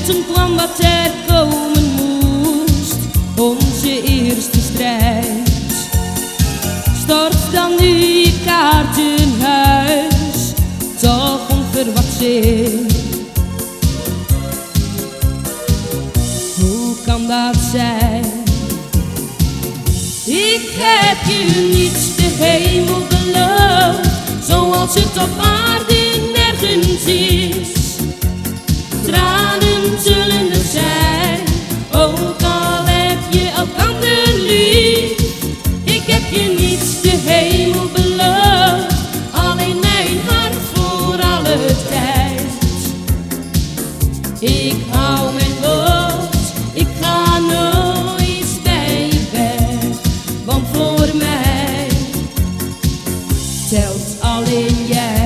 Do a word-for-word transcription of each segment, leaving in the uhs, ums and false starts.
En toen kwam wat er komen moest, onze eerste strijd. Stort dan nu je kaartenhuis toch onverwachts in. Hoe kan dat zijn? Ik heb je niets de hemel beloofd, zoals het op aarde nergens is. Tranen zullen er zijn, ook al heb je elkander lief. Ik heb je niets de hemel beloofd, alleen mijn hart voor alle tijd. Ik hou mijn woord, ik ga nooit bij je weg, want voor mij telt alleen jij.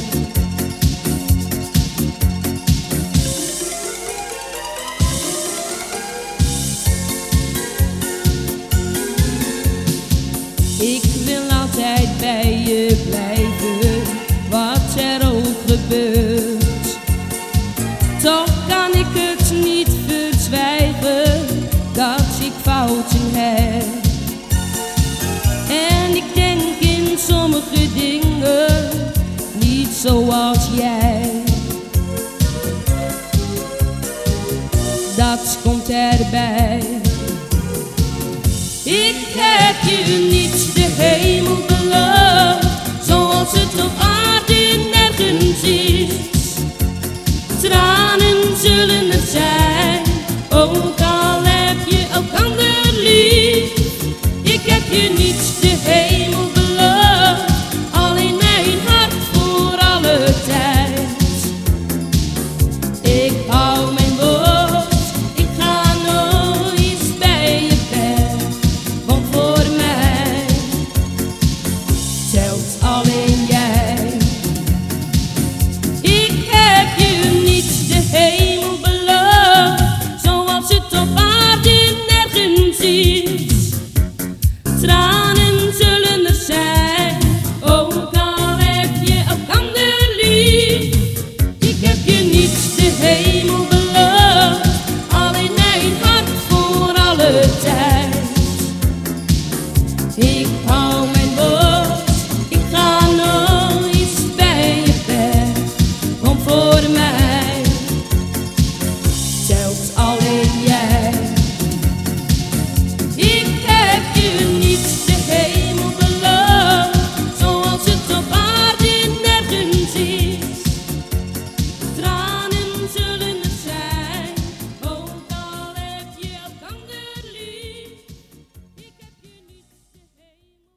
Ik wil altijd bij je blijven, wat er ook gebeurt. Toch kan ik het niet verzwijgen, dat ik fouten heb. En ik denk in sommige dingen niet zoals jij. Dat komt erbij. Ik heb je niet de hemel beloofd, zoals het op aarde nergens is. Tranen zullen er zijn, ook al heb je elkander lief. Ik heb je niet